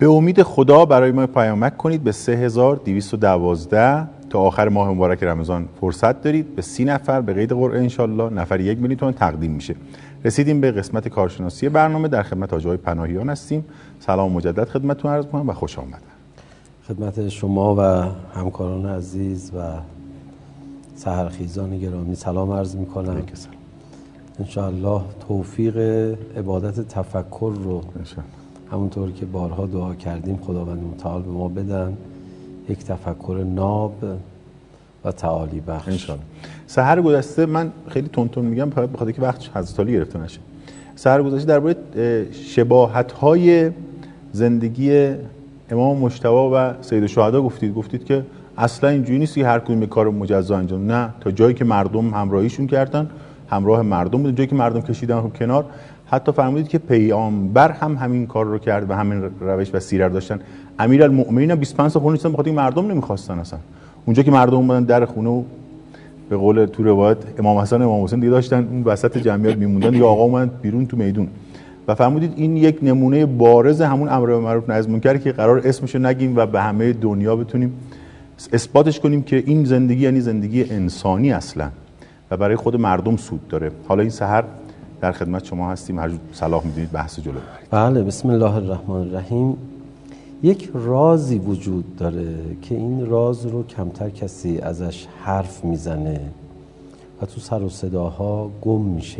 به امید خدا برای ما پیامک کنید به 3212 تا آخر ماه مبارک رمضان فرصت دارید. به 30 نفر به قید قرعه انشالله نفر 1 میلیون تومان تقدیم میشه. رسیدیم به قسمت کارشناسی برنامه. در خدمت حاج آقای پناهیان هستیم. سلام مجدد خدمتتون عرض می‌کنم و خوش آمدید. خدمت شما و همکاران عزیز و سحرخیزان گرامی سلام عرض می‌کنم. انشاءالله توفیق عبادت تفکر رو همونطور که بارها دعا کردیم خداوند متعال به ما بدن، یک تفکر ناب و تعالی بخش انشاءالله. سحر گذشته من خیلی تون میگم فقط بخاطر که وقت حضرت علی گرفته نشه. سحر گذشته درباره شباهت‌های زندگی امام مجتبی و سید الشهدا گفتید که اصلا اینجوری نیست که هر کدوم کار مجزا انجام، نه، تا جایی که مردم همراهیشون کردن همراه مردم بودن، جایی که مردم کشیدن کنار. حتی فرمودید که پیامبر هم همین کار رو کرد و همین روش و سیره رو داشتن. امیرالمؤمنین 25 سال خونه نیستن بخاطر اینکه مردم نمیخواستن. اصلا اونجا که مردم اومدن در خونه و به قول تو روایت امام حسن امام حسین دیگه داشتن اون وسط جمعیت میموندن یا آقا اومد بیرون تو میدون. و فرمودید این یک نمونه بارز همون امر به معروف نهی از منکر که قرار اسمشو نگیم و به همه دنیا بتونیم اثباتش کنیم که این زندگی یعنی زندگی انسانی اصلا و برای خود مردم سود داره. حالا این سحر در خدمت شما هستیم، هر جور صلاح می‌دونید بحث جلو ببرید. بله، بسم الله الرحمن الرحیم. یک رازی وجود داره که این راز رو کمتر کسی ازش حرف میزنه و تو سر و صداها گم میشه.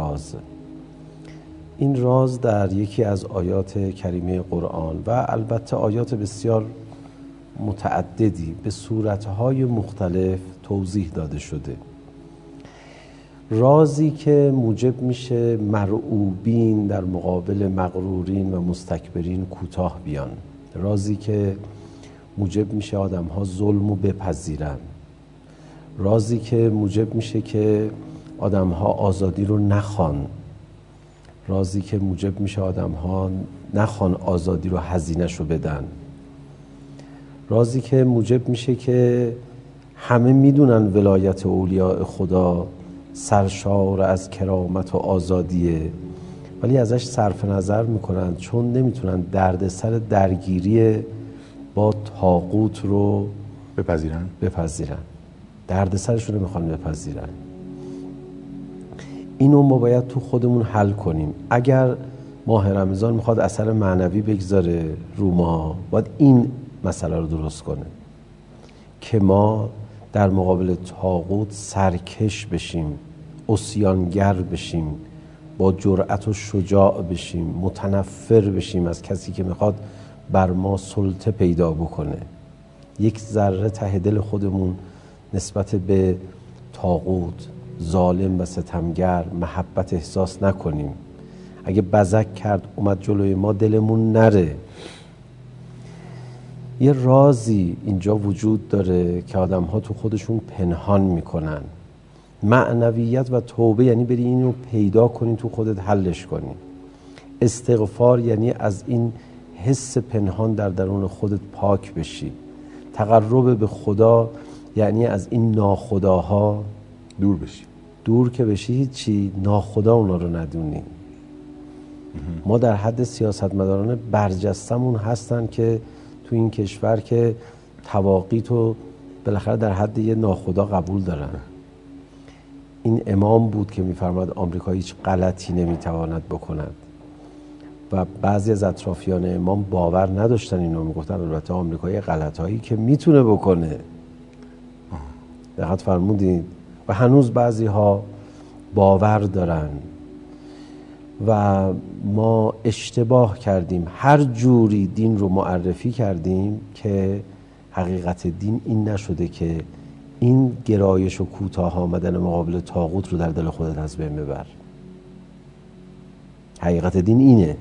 این راز در یکی از آیات کریمه قرآن و البته آیات بسیار متعددی به صورتهای مختلف توضیح داده شده. رازی که موجب میشه مرعوبین در مقابل مغرورین و مستکبرین کوتاه بیان. رازی که موجب میشه آدم ها ظلم رو بپذیرن. رازی که موجب میشه که آدم ها آزادی رو نخوان. رازی که موجب میشه آدم ها نخوان آزادی رو هزینه‌ش رو بدن. رازی که موجب میشه که همه میدونن ولایت اولیاء خدا سرشار از کرامت و آزادیه ولی ازش صرف نظر میکنن چون نمیتونن دردسر درگیری با طاغوت رو بپذیرن. دردسرشون رو میخوان بپذیرن. اینو ما باید تو خودمون حل کنیم. اگر ماه رمضان میخواد اثر معنوی بگذاره رو ما، باید این مسئله رو درست کنه که ما در مقابل طاغوت سرکش بشیم، عصیانگر بشیم، با جرأت و شجاع بشیم، متنفر بشیم از کسی که میخواد بر ما سلطه پیدا بکنه. یک ذره ته دل خودمون نسبت به طاغوت، ظالم و ستمگر محبت احساس نکنیم. اگه بزک کرد اومد جلوی ما دلمون نره. یه رازی اینجا وجود داره که آدم ها تو خودشون پنهان میکنن. معنویت و توبه یعنی بری اینو پیدا کنی تو خودت حلش کنی. استغفار یعنی از این حس پنهان در درون خودت پاک بشی. تقرب به خدا یعنی از این ناخداها دور بشی. دور که بشی هیچی ناخدا اونا رو ندونی. ما در حد سیاستمداران برجستمون هستن که تو این کشور که تواقیتو بالاخره در حد یه ناخدا قبول دارن. این امام بود که میفرماد آمریکا هیچ غلطی نمیتواند بکند و بعضی از اطرافیان امام باور نداشتن اینو، میگفتن البته آمریکا یه غلطایی که میتونه بکنه. دقت فرمودید؟ و هنوز بعضی ها باور دارن و ما اشتباه کردیم. هر جوری دین رو معرفی کردیم که حقیقت دین این نشده که این گرایش و کوتاه آمدن مقابل طاغوت رو در دل خودت از بین ببر. حقیقت دین اینه: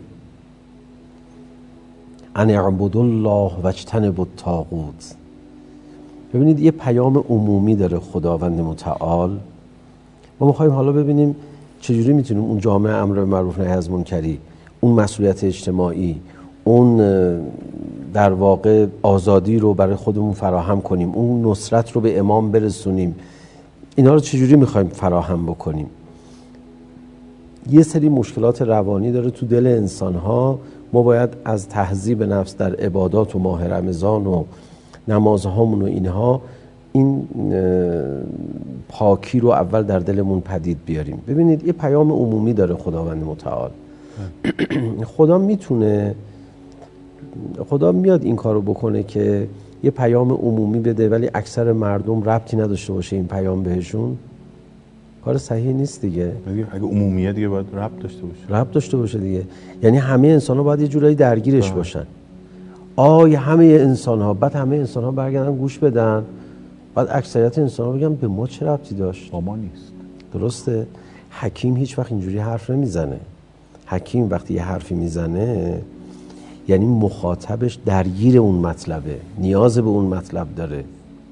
ان اعبدوا الله واجتنبوا الطاغوت. ببینید یه پیام عمومی داره خداوند متعال. ما میخوایم حالا ببینیم چجوری میتونیم اون جامعه امر به معروف نهی از منکری، اون مسئولیت اجتماعی، اون در واقع آزادی رو برای خودمون فراهم کنیم، اون نصرت رو به امام برسونیم. اینا رو چجوری میخوایم فراهم بکنیم؟ یه سری مشکلات روانی داره تو دل انسان‌ها. ما باید از تهذیب نفس در عبادات و ماه رمضان و نمازهامون و اینها این پاکی رو اول در دلمون پدید بیاریم. ببینید یه پیام عمومی داره خداوند متعال. خدا میتونه، خدا میاد این کارو بکنه که یه پیام عمومی بده ولی اکثر مردم ربطی نداشته باشه این پیام بهشون. کار صحیح نیست دیگه. اگه عمومیه دیگه باید ربط داشته باشه. ربط داشته باشه دیگه. یعنی همه انسان‌ها باید یه جورایی درگیرش باشن. همه انسان‌ها، بعد همه انسان‌ها برگردن گوش بدن، بعد اکثریت انسان‌ها بگن به ما چه ربطی داشت؟ با ما نیست. درسته؟ حکیم هیچ وقت اینجوری حرف نمیزنه. حکیم وقتی یه حرفی میزنه یعنی مخاطبش درگیر اون مطلبه، نیاز به اون مطلب داره.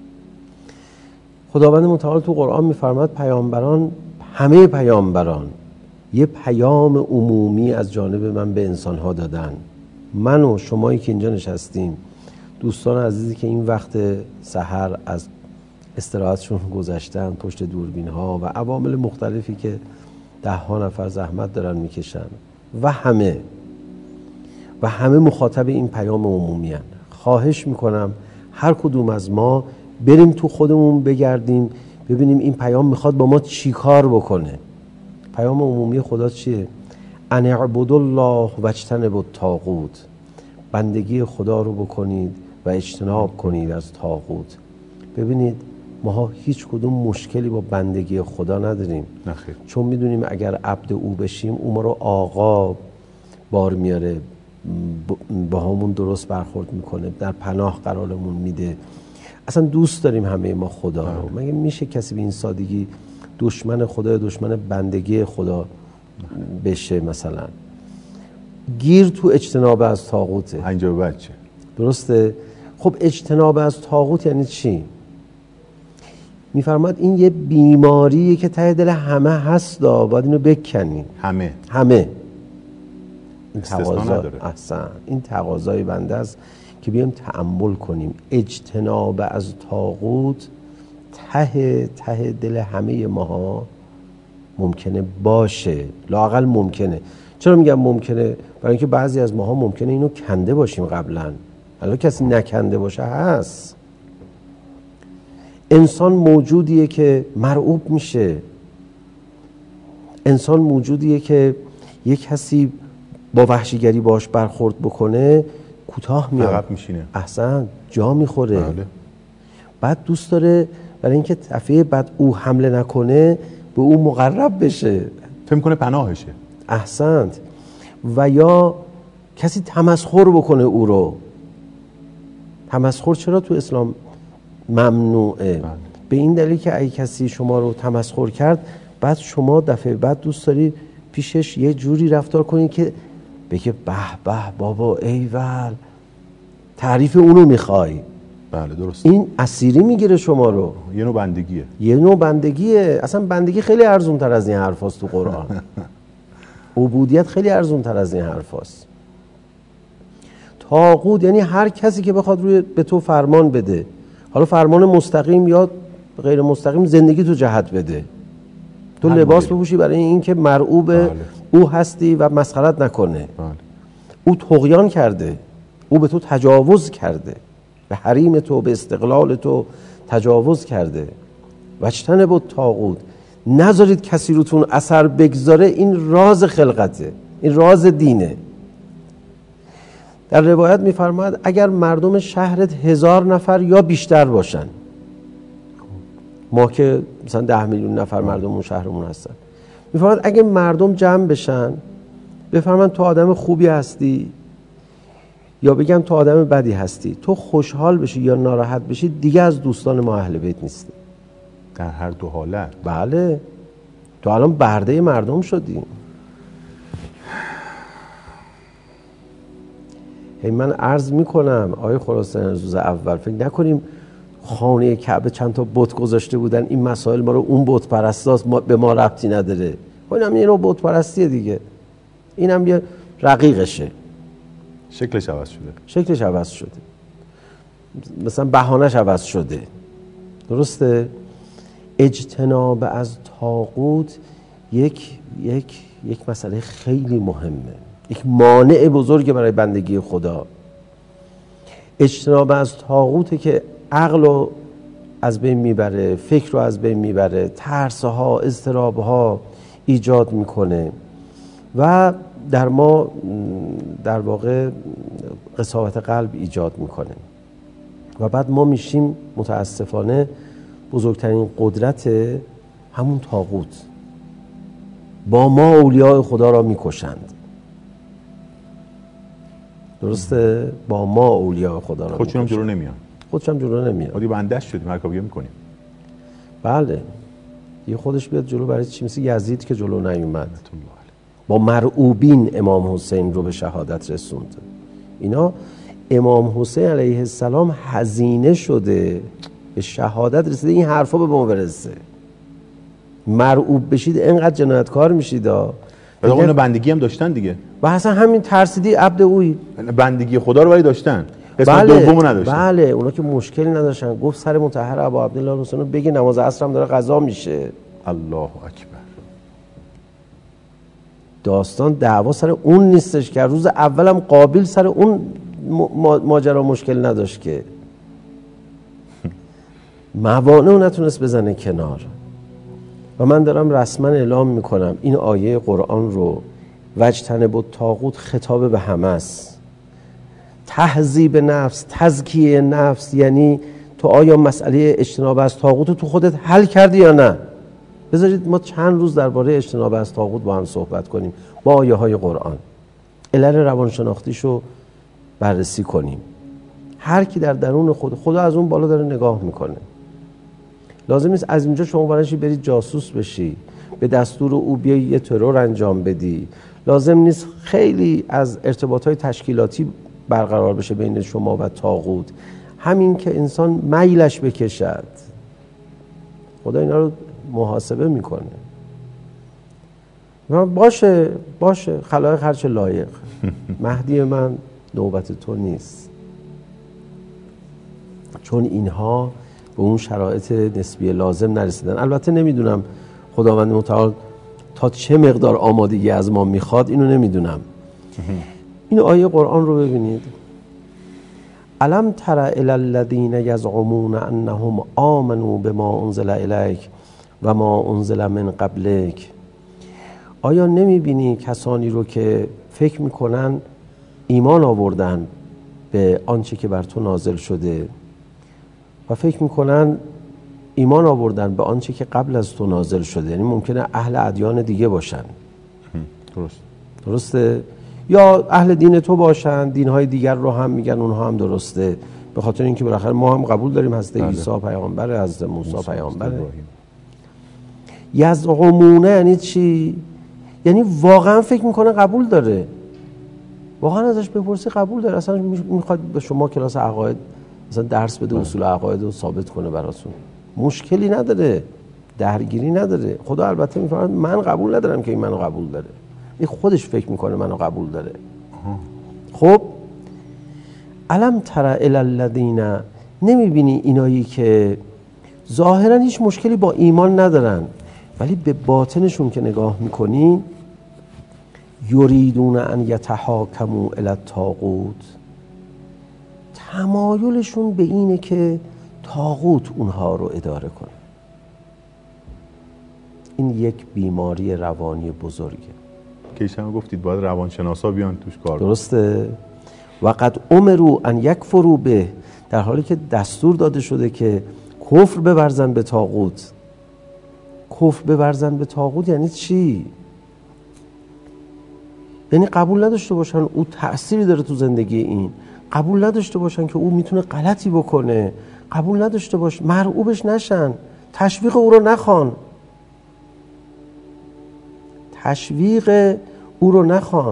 خداوند متعال تو قرآن میفرماد پیامبران، همه پیامبران یه پیام عمومی از جانب من به انسان‌ها دادن. من و شمایی که اینجا نشستیم، دوستان عزیزی که این وقت سحر از استراحتشون گذشتن پشت دوربین‌ها و عوامل مختلفی که 10 نفر زحمت دارن میکشن و همه مخاطب این پیام عمومی هن. خواهش میکنم هر کدوم از ما بریم تو خودمون بگردیم ببینیم این پیام میخواد با ما چی کار بکنه. پیام عمومی خدا چیه؟ ان اعبدوا الله واجتنبوا الطاغوت، بندگی خدا رو بکنید و اجتناب کنید از طاغوت. ببینید ما هیچ کدوم مشکلی با بندگی خدا نداریم، نخیر. چون میدونیم اگر عبد او بشیم او ما رو آقا بار میاره، با همون درست برخورد میکنه، در پناه قرارمون میده. اصلا دوست داریم همه ما خدا رو. مگه میشه کسی به این سادگی دشمن خدا، دشمن بندگی خدا بشه؟ مثلا گیر تو اجتناب از طاغوته. اینجا بعد چه؟ درسته؟ خب اجتناب از طاغوت یعنی چی؟ میفرماد این یه بیماریه که ته دل همه هست، باید اینو بکنی. همه این تقاضا، احسن، این تقاضای بنده است که بیایم تأمل کنیم. اجتناب از طاغوت ته دل همه ماها ممکنه باشه، لااقل ممکنه. چرا میگم ممکنه؟ برای اینکه بعضی از ماها ممکنه اینو کنده باشیم قبلا، الان کسی نکنده باشه هست. انسان موجودیه که مرعوب میشه، انسان موجودیه که یک کسی با وحشیگری باش برخورد بکنه کوتاه میاد، عقب میشینه، احسن، جا میخوره. بله. بعد دوست داره برای اینکه دفعه بعد او حمله نکنه به او مقرب بشه، فهم کنه پناهشه. احسنت. و یا کسی تمسخر بکنه او رو. تمسخر چرا تو اسلام ممنوعه؟ بله. به این دلیل که اگه کسی شما رو تمسخر کرد بعد شما دفعه بعد دوست داری پیشش یه جوری رفتار کنی که بگه به به بابا ایول، تعریف اونو میخوای. بله درست. این اسیری میگیره شما رو. یه نوع بندگیه. اصلا بندگی خیلی ارزون تر از این حرف هست تو قرآن. عبودیت خیلی ارزون تر از این حرف هست. طاغوت یعنی هر کسی که بخواد به تو فرمان بده، حالا فرمان مستقیم یا غیر مستقیم، زندگی تو جهت بده، تو لباس بپوشی برای این که مرعوب او هستی و مسخرت نکنه. او طغیان کرده، او به تو تجاوز کرده، به حریم تو، به استقلال تو تجاوز کرده. واجتنبوا الطاغوت، نذارید کسی روتون اثر بگذاره. این راز خلقته، این راز دینه. در روایت میفرماید اگر مردم شهرت 1000 نفر یا بیشتر باشن، ما که مثلا 10 میلیون نفر مردم اون شهرمون هستن، میفرماید اگه مردم جمع بشن بفرماید تو آدم خوبی هستی یا بگم تو آدم بدی هستی، تو خوشحال بشی یا ناراحت بشی، دیگه از دوستان ما اهل بیت نیستی. در هر دو حالت. بله، تو الان برده مردم شدی. من عرض میکنم آیه خلاصه روز اول فکر نکنیم خانه کعبه چند تا بت گذاشته بودن، این مسائل ما رو اون بت پرستاست، به ما ربطی نداره. اینم یه نوع بت پرستیه دیگه، اینم یه رقیقشه، شکلش عوض شده، مثلا بهانه‌اش عوض شده. درسته؟ اجتناب از طاغوت یک مسئله خیلی مهمه، یک مانع بزرگ برای بندگی خدا. اجتناب از طاغوته که عقل رو از بین میبره، فکر رو از بین میبره، ترسها، اضطرابها ایجاد میکنه و در ما در واقع قساوت قلب ایجاد میکنه و بعد ما میشیم متاسفانه بزرگترین قدرت همون طاغوت. با ما اولیاء خدا را میکشند. درسته؟ با ما اولیاء خدا را خودشون هم جلو نمیان. خودشون هم جلو نمیان. ما دیگه بندش شدیم، هر کاری میکنیم. بله. یه خودش بیاد جلو، برای چی؟ مثل یزید که جلو نیومد. با مرعوبین امام حسین رو به شهادت رسوند. اینا امام حسین علیه السلام هزینه شده به شهادت رسیده، این حرفا به ما برسه. مرعوب بشید اینقدر جنایتکار میشید. بعد اون بندگی هم داشتن دیگه. و اصلا همین ترسیدی عبد اوی. بندگی خدا رو ولی داشتن. اسم بله، دومو نداشتن. بله، اونا که مشکلی نداشتن. گفت سر مطهر ابو عبدالله حسین رو بگی نماز عصر هم داره قضا میشه. الله اکبر. داستان دعوا سر اون نیستش که روز اولم قابل سر اون ماجرا مشکل نداشت که موانع رو نتونست بزنه کنار. و من دارم رسما اعلام میکنم این آیه قرآن رو واجتنبوا الطاغوت خطاب به همه است. تهذیب نفس، تزکیه نفس، یعنی تو آیا مسئله اجتناب از طاغوت رو تو خودت حل کردی یا نه؟ بذارید ما چند روز درباره اجتناب از طاغوت با هم صحبت کنیم با آیه های قرآن. علل روانشناختیشو بررسی کنیم. هر کی در درون خدا از اون بالا داره نگاه میکنه. لازم نیست از اینجا شما برنشی برید جاسوس بشی، به دستور او بیایی یه ترور انجام بدی. لازم نیست خیلی از ارتباطات تشکیلاتی برقرار بشه بین شما و طاغوت. همین که انسان میلش بکشد، خدا اینا رو محاسبه میکنه. باشه خلایق هرچه لایق. مهدی من نوبت تو نیست، چون اینها به اون شرایط نسبی لازم نرسیدن. البته نمیدونم خداوند متعال تا چه مقدار آمادگی از ما میخواد، اینو نمیدونم. این آیه قرآن رو ببینید. الم تر الی الذین یزعمون انهم آمنوا بما انزل الیک و ما انزل من قبلک. آیا نمیبینی کسانی رو که فکر میکنن ایمان آوردن به آنچه که بر تو نازل شده و فکر میکنن ایمان آوردن به آنچه که قبل از تو نازل شده، یعنی ممکنه اهل ادیان دیگه باشن. درسته؟ یا اهل دین تو باشن، دینهای دیگر رو هم میگن اونها هم درسته، به خاطر اینکه بالاخره ما هم قبول داریم حضرت عیسی پیامبره، حضرت موسی پیامبره. یزعمونه یعنی چی؟ یعنی واقعا فکر میکنه قبول داره. واقعا ازش بپرسی قبول داره. اصلا میخواد به شما کلاس عقاید مثلا درس بده، اصول عقاید رو ثابت کنه براتون. مشکلی نداره، درگیری نداره. خدا البته میفرماید من قبول ندارم که این منو قبول داره. این خودش فکر میکنه منو قبول داره. خب الم تر الی الذین، نمیبینی اینایی که ظاهرا هیچ مشکلی با ایمان ندارن ولی به باطنشون که نگاه میکنی یریدون ان یتحاکموا الی الطاغوت، تمایلشون به اینه که طاغوت اونها رو اداره کنه. این یک بیماری روانی بزرگه که شما گفتید باید روانشناسا بیان توش کار. درسته؟ و قد امروا ان یکفروا به، در حالی که دستور داده شده که کفر بورزن به طاغوت. کفر بورزن به طاغوت یعنی چی؟ یعنی قبول نداشته باشن او تأثیری داره تو زندگی این، قبول نداشته باشن که او میتونه غلطی بکنه، قبول نداشته باش، مرعوبش نشن، تشویق او رو نخوان، تشویق او رو نخوان.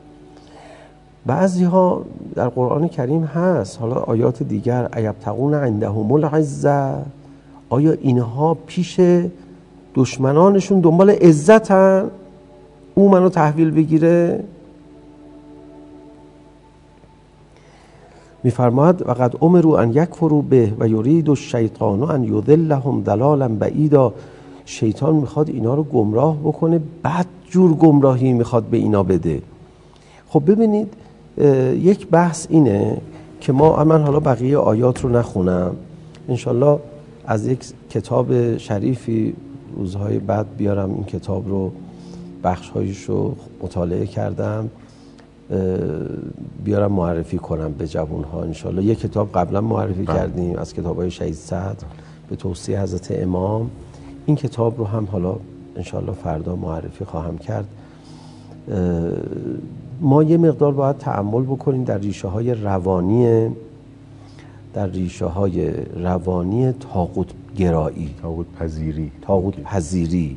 بعضی ها در قرآن کریم هست، حالا آیات دیگر، ایبتغون عندهم العزة، آیا اینها پیش دشمنانشون دنبال عزتن او منو تحویل بگیره؟ میفرماید و قد امروا ان یکفروا به و یرید الشیطان ان یضلهم ضلالا بعیدا. شیطان میخواد اینا رو گمراه بکنه، بد جور گمراهی میخواد به اینا بده. خب ببینید یک بحث اینه که من حالا بقیه آیات رو نخونم، انشالله از یک کتاب شریفی روزهای بعد بیارم این کتاب رو، بخش‌هایش رو مطالعه کردم، بیارم معرفی کنم به جوان‌ها انشالله. یک کتاب قبلا معرفی کردیم از کتاب‌های شهید سعد به توصیه حضرت امام، این کتاب رو هم حالا انشالله فردا معرفی خواهم کرد. ما یه مقدار باید تأمل بکنیم در ریشه های روانی طاغوت گرایی، طاغوت پذیری،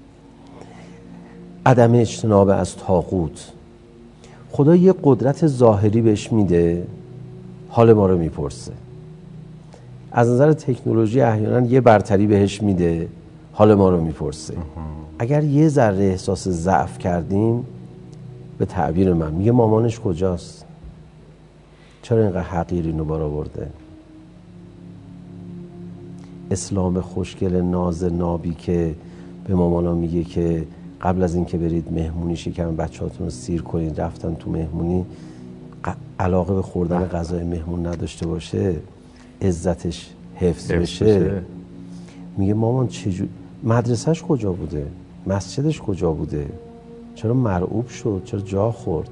عدم اجتناب از طاغوت. خدا یه قدرت ظاهری بهش میده، حال ما رو میپرسه. از نظر تکنولوژی احیانا یه برتری بهش میده، حال ما رو میپرسه. اگر یه ذره احساس ضعف کردیم، به تعبیر من میگه مامانش کجاست؟ چرا اینقدر حقیر اینو بار آورده؟ اسلام خوشگل ناز نابی که به مامانا میگه که قبل از اینکه برید مهمونی شکم بچه‌هاتون رو سیر کنید، رفتن تو مهمونی علاقه به خوردن غذای مهمون نداشته باشه، عزتش حفظ بشه. میگه مامان چجور مدرسهش کجا بوده؟ مسجدش کجا بوده؟ چرا مرعوب شد؟ چرا جا خورد؟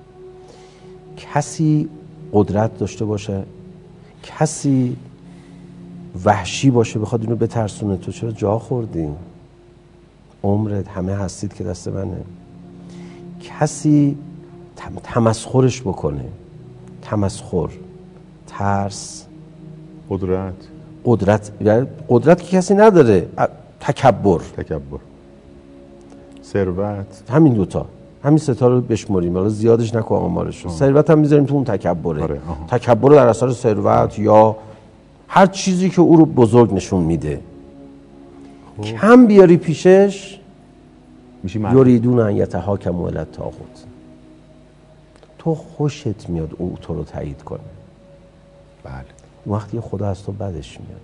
کسی قدرت داشته باشه، کسی وحشی باشه بخواد اینو بترسونه، تو چرا جا خوردی؟ عمرت همه هستید که دست منه. کسی تمسخرش بکنه، تمسخر، ترس، قدرت که کسی نداره، تکبر، ثروت، همین دوتا، همین ستا رو بشمریم، حالا زیادش نکن آمارش رو. ثروت هم میذاریم تو اون تکبره. تکبر در اثر ثروت یا هر چیزی که او رو بزرگ نشون میده. کم بیاری پیشش یریدون ان یتحاکموا الی الطاغوت. تو خوشت میاد او تو رو تایید کنه. بله. وقتی خدا از تو بدش میاد.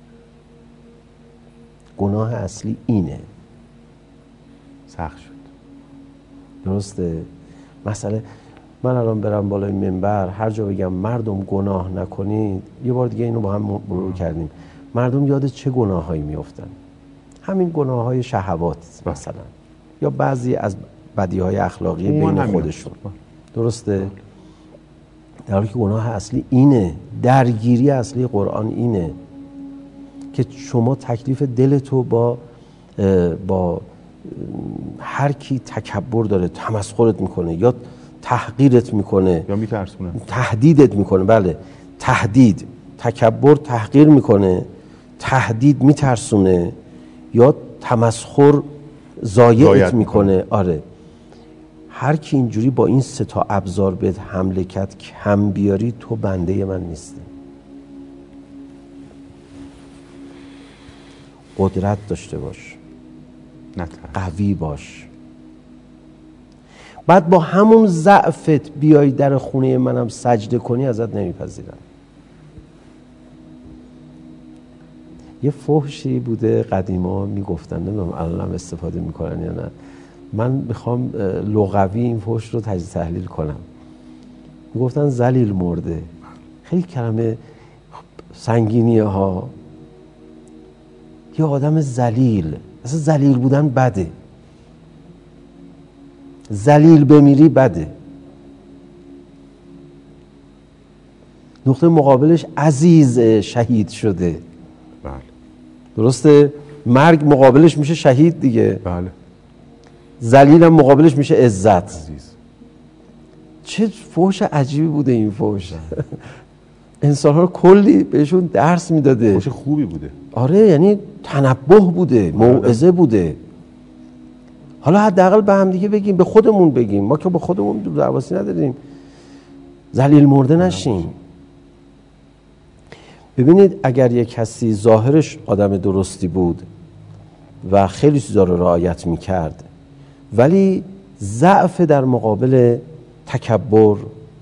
گناه اصلی اینه. سخت شد. درسته؟ مسئله من الان برم بالای منبر هر جا بگم مردم گناه نکنید، یه بار دیگه اینو با هم مرور کردیم، مردم یاد چه گناهایی میافتن؟ همین گناههای شهوات مثلا، یا بعضی از بدیهای اخلاقی بین خودشون. درسته؟ در حالی که گناه اصلی اینه، درگیری اصلی قرآن اینه که شما تکلیف دلتو با هر کی تکبر داره تمسخرت میکنه یا تحقیرت میکنه یا میترسونه، تهدیدت میکنه. بله، تهدید، تکبر تحقیر میکنه، تهدید میترسونه، یا تمسخر ضایعت میکنه. آره، هر کی اینجوری با این سه تا ابزار بهت حمله کرد کم بیاری، تو بنده من نیستی. قدرت داشته باش، قوی باش، بعد با همون ضعفت بیای در خونه منم سجده کنی، ازت نمیپذیرم. یه فحشی بوده قدیما میگفتن، نمیدونم الانم استفاده میکنن یا نه، من میخوام لغوی این فحش رو تجزیه تحلیل کنم. میگفتن ذلیل مرده. خیلی کلمه سنگینیه ها. یه آدم ذلیل، اصلا ذلیل بودن بده، ذلیل بمیری بده. نقطه مقابلش عزیز شهید شده. بله. درسته؟ مرگ مقابلش میشه شهید دیگه. بله. ذلیل هم مقابلش میشه عزت. عزیز. چه فحش عجیبی بوده این فحش. انسان ها رو کلی بهشون درس میداده. فحش خوبی بوده. آره، یعنی تنبه بوده، موعظه بوده. حالا حداقل به هم دیگه بگیم، به خودمون بگیم، ما که به خودمون درواسی نداریم، ذلیل مرده نشیم. ببینید اگر یک کسی ظاهرش آدم درستی بود و خیلی چیزا رو رعایت میکرد، ولی ضعف در مقابل تکبر،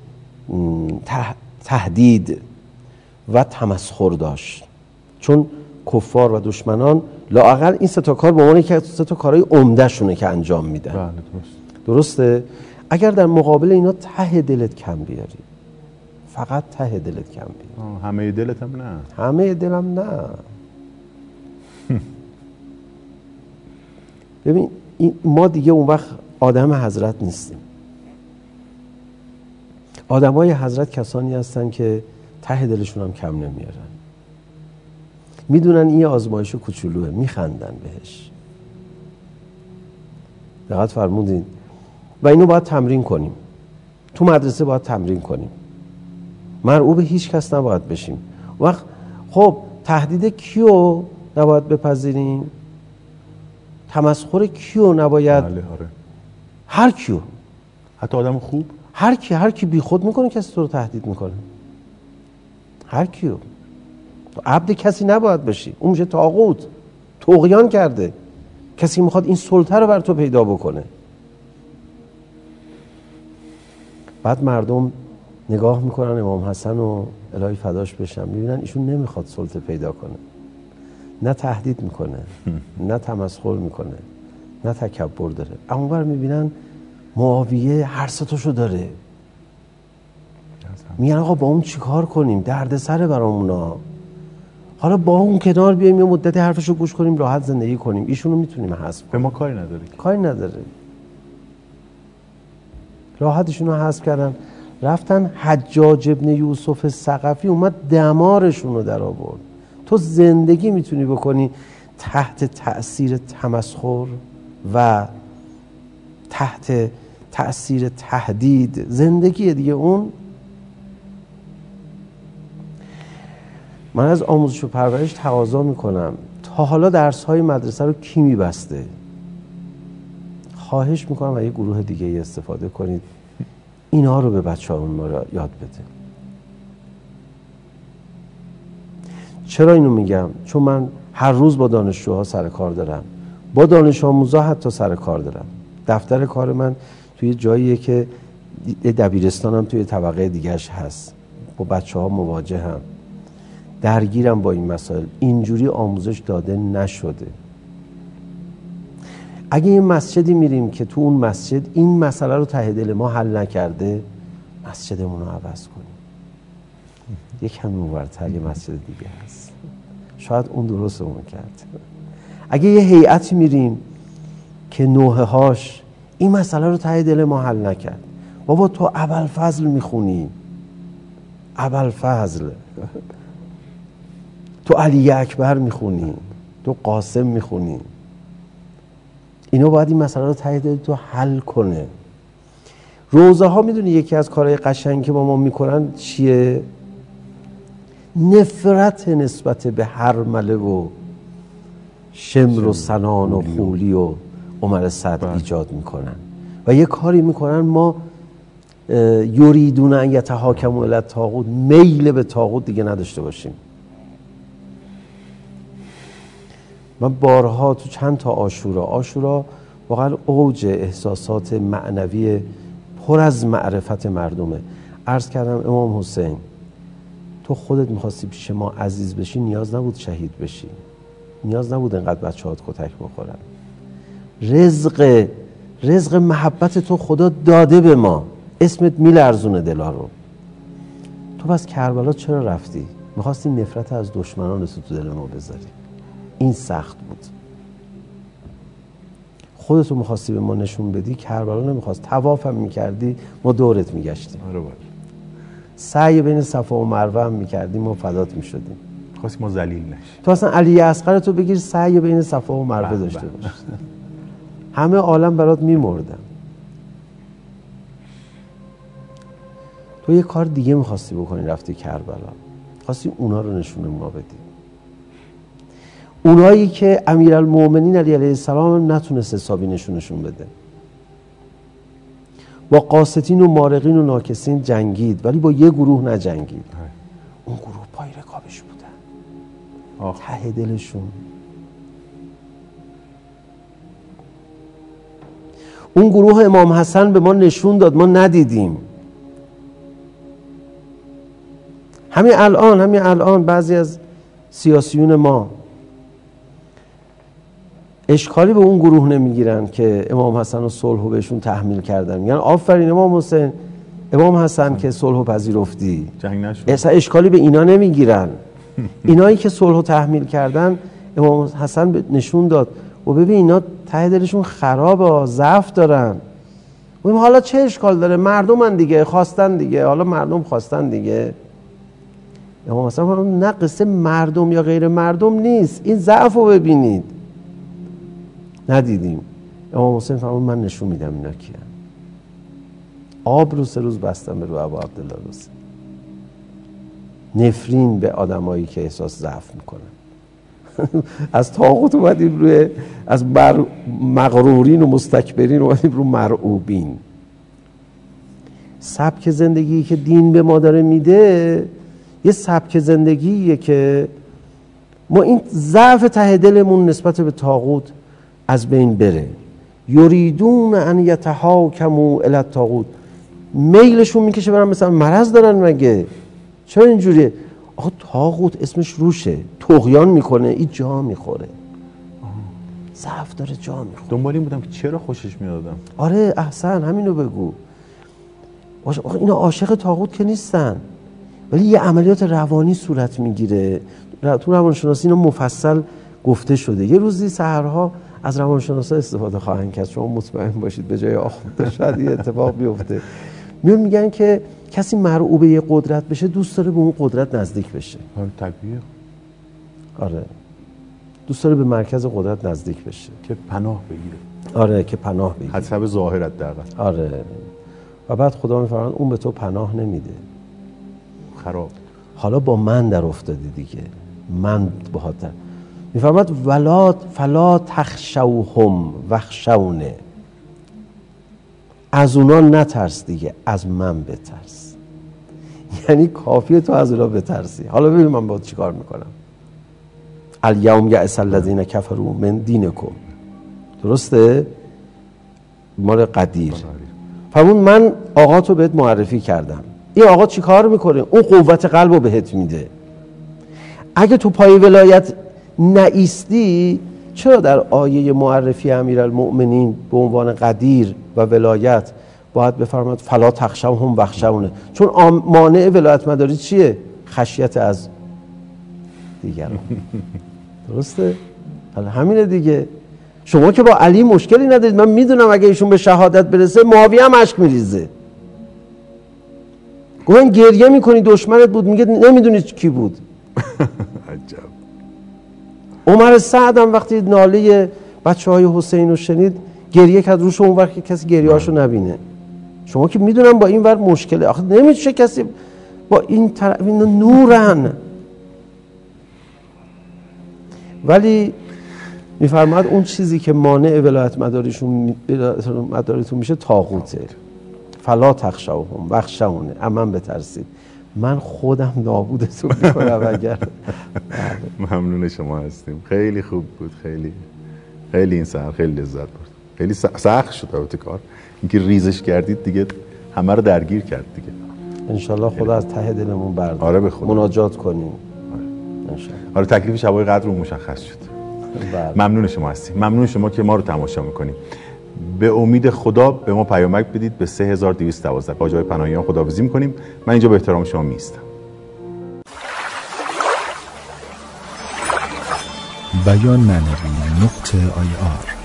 تهدید و تمسخر داشت، چون کفار و دشمنان لااقل این سه تا کار به عنوان که سه تا کارهای عمده شونه که انجام میدن. بله، درسته؟ اگر در مقابل اینا ته دلت کم بیاری، فقط ته دلت کم بیاری، همه دلت هم نه، همه دلم نه. ببین ما دیگه اون وقت آدم حضرت نیستیم. آدمای حضرت کسانی هستن که ته دلشون هم کم نمیارن، میدونن این آزمایش کوچولوه، میخندن بهش. دقت فرمودین؟ و اینو باید تمرین کنیم، تو مدرسه باید تمرین کنیم، مرعوب هیچ کس نباید بشیم. وقت خب تهدید کیو نباید بپذیریم؟ تمسخر کیو نباید؟ بله آره. هر کیو، حتی آدم خوب، هر کی بی خود میکنه کسی تو رو تهدید میکنه، هر کیو. عبد کسی نباید بشی، اون میشه طاغوت، طغیان کرده. کسی میخواد این سلطه رو بر تو پیدا بکنه. بعد مردم نگاه میکنن امام حسن و الهی فداش بشم، میبینن ایشون نمیخواد سلطه پیدا کنه، نه تهدید میکنه، نه تمسخر میکنه، نه تکبر داره. اما بر میبینن معاویه هر ستاشو داره، میگن آقا با اون چیکار کنیم؟ دردسره برامونا. حالا با اون کنار بیایم یه مدت حرفشو گوش کنیم، راحت زندگی کنیم. ایشونو میتونیم حذف کنیم. به ما کاری نداره، کاری نداره. راحت ایشونو حذف کردن، رفتن حجاج ابن یوسف ثقفی اومد دمارشونو در آورد. تو زندگی میتونی بکنی تحت تأثیر تمسخر و تحت تأثیر تهدید، زندگی دیگه اون. من از آموزش و پرورش تقاضا میکنم تا حالا درس‌های مدرسه رو کی میبسته؟ خواهش میکنم از یه گروه دیگه ای استفاده کنید، اینا رو به بچه‌هامون ما یاد بده. چرا اینو میگم؟ چون من هر روز با دانشجوها سر کار دارم، با دانش آموزا حتی سر کار دارم. دفتر کار من توی جاییه که دبیرستانم توی طبقه دیگرش هست، با بچه‌ها مواجهم، درگیرم با این مسائل. اینجوری آموزش داده نشده. اگه یه مسجدی میریم که تو اون مسجد این مسئله رو ته دل ما حل نکرده، مسجدمون رو عوض کنیم. یکم اونورتر یه مسجد دیگه هست، شاید اون درستمون کرد. اگه یه هیئتی میریم که نوحه هاش این مسئله رو ته دل ما حل نکرد، بابا تو ابوالفضل میخونی، ابوالفضل، تو علی اکبر میخونی، تو قاسم میخونی، اینو باید این مسئله رو ته دل تو حل کنه. روزه ها میدونی یکی از کارهای قشنگ که با ما میکنن چیه؟ نفرت نسبت به هرمله و شمر و سنان و خولی و عمر سعد ایجاد میکنن و یه کاری میکنن ما یریدون ان یتحاکموا الی الطاغوت، میل به طاغوت دیگه نداشته باشیم. من بارها تو چند تا عاشورا واقعا اوج احساسات معنوی پر از معرفت مردمه. عرض کردم امام حسین تو خودت میخواستی پیش ما عزیز بشی، نیاز نبود شهید بشی، نیاز نبود انقدر بچه‌هات کتک بخورن. رزق محبت تو خدا داده به ما، اسمت میلرزونه دلا رو. تو بس کربلا چرا رفتی؟ میخواستی نفرت از دشمنان تو دل ما بذاری، این سخت بود. خودتو میخواستی به ما نشون بدی، کربلا نمیخواست. طواف هم میکردی ما دورت میگشتیم، سعی بین صفا و مروه هم میکردیم ما فدات میشدیم. خواستی ما ذلیل نشیم. تو اصلا علی اصغر تو بگیر سعی بین صفا و مروه داشته باش، همه عالم برات میمردن. تو یه کار دیگه میخواستی بکنی، رفتی کربلا، خواستی اونا رو نشون ما بدی. اونایی که امیرالمومنین علیه السلام نتونست حسابی نشون بده، با قاسطین و مارقین و ناکسین جنگید ولی با یه گروه نجنگید. اون گروه پای رکابش بودن، ته دلشون. اون گروه امام حسن به ما نشون داد، ما ندیدیم. همین الان بعضی از سیاسیون ما اشکالی به اون گروه نمیگیرن که امام حسن و صلح رو بهشون تحمیل کردن، میگن آفرین امام حسین، امام حسن که صلح رو پذیرفتی، جنگ نشد. اصلا اشکالی به اینا نمیگیرن. اینایی که صلح رو تحمیل کردن امام حسن نشون داد و ببین اینا ته دلشون خرابه، ضعف دارن. حالا چه اشکال داره، مردمن دیگه، خواستن دیگه، حالا مردم خواستن دیگه. امام حسن نه قصه مردم یا غیر مردم نیست، این ضعف رو ببینید. ندیدیم. امام حسین فرمود من نشون میدم اینا کیان. آب رو 3 روز بستم به رو ابا عبدالله حسین. نفرین به آدمایی که احساس ضعف میکنن. از طاغوت اومدیم روی، از مغرورین و مستکبرین اومدیم رو مرعوبین. سبک زندگی که دین به ما داره میده یه سبک زندگیه که ما این ضعف ته دلمون نسبت به طاغوت از بین بره. یریدون ان یتحاکموا الی الطاغوت، میلشون میکشه برن، مثلا مرض دارن مگه؟ چرا اینجوریه؟ آخه طاغوت اسمش روشه، طغیان میکنه، این جا میخوره، ضعف داره، جا میخوره. دنبال این بودم که چرا خوشش میادم. آره احسن، همینو بگو. اینا عاشق طاغوت که نیستن، ولی یه عملیات روانی صورت میگیره. تو روانشناسی اینو مفصل گفته شده. یه روزی سحرها از روانشناسا استفاده خواهند کرد، شما مطمئن باشید به جای آخونده شاید یه اتفاق بیفته. میگن که کسی مرعوب یه قدرت بشه دوست داره به اون قدرت نزدیک بشه. طبیعیه. آره دوست داره به مرکز قدرت نزدیک بشه که پناه بگیره. آره که پناه بگیره، حسب ظاهر حداقل. آره. و بعد خدا میفرماید اون به تو پناه نمیده، خراب. حالا با من در افتادی دیگه، من باهات میفرماید فلا تخشوهم واخشونی، از اونا نترس دیگه، از من بترس. یعنی کافیه تو از اونا بترسی. حالا ببین من باید چی کار میکنم. الیوم یئس الذین کفروا من دینکم، درسته؟ مال قدیر. فرمون من آقا تو بهت معرفی کردم، این آقا چی کار میکنه؟ اون قوت قلب رو بهت میده. اگه تو پای ولایت نایستی، چرا در آیه معرفی امیرالمؤمنین به عنوان قدیر و ولایت باید بفرماید فلا تخشوهم واخشونی؟ چون مانع ولایت مداری چیه؟ خشیت از دیگران. درسته؟ حالا همینه دیگه. شما که با علی مشکلی ندارید، من میدونم اگه ایشون به شهادت برسه معاویه هم اشک میریزه. گفتن گریه میکنی دشمنت بود، میگه نمیدونی کی بود. عجب. عمر سعد هم وقتی ناله بچهای حسین رو شنید گریه کرد، روش اون وقت کسی گریه هاشو نبینه. شما که میدونم با این ور مشکله، آخه نمیشه کسی با این طرف، اینا نورن. ولی میفرماد اون چیزی که مانع ولایت مداریتون میشه طاغوته. فلا تخشوهم واخشونی، من بترسید، من خودم نابودتون میکنم اگر. ممنون شما هستیم. خیلی خوب بود، خیلی خیلی این سحر خیلی لذت برد. خیلی سخت شد البته کار، اینکه ریزش کردید دیگه همه رو درگیر کرد دیگه. انشالله خدا از ته دلمون برداره. آره به خدا مناجات کنیم. آره. انشالله. آره تکلیف شبای قدر رو مشخص شد. ممنون شما هستیم. ممنون شما که ما رو تماشا میکنید. به امید خدا به ما پیامک بدید به 3212. با جای پناهیان خداحافظی میکنیم. من اینجا به احترام شما میستم. بیان معنوی .ir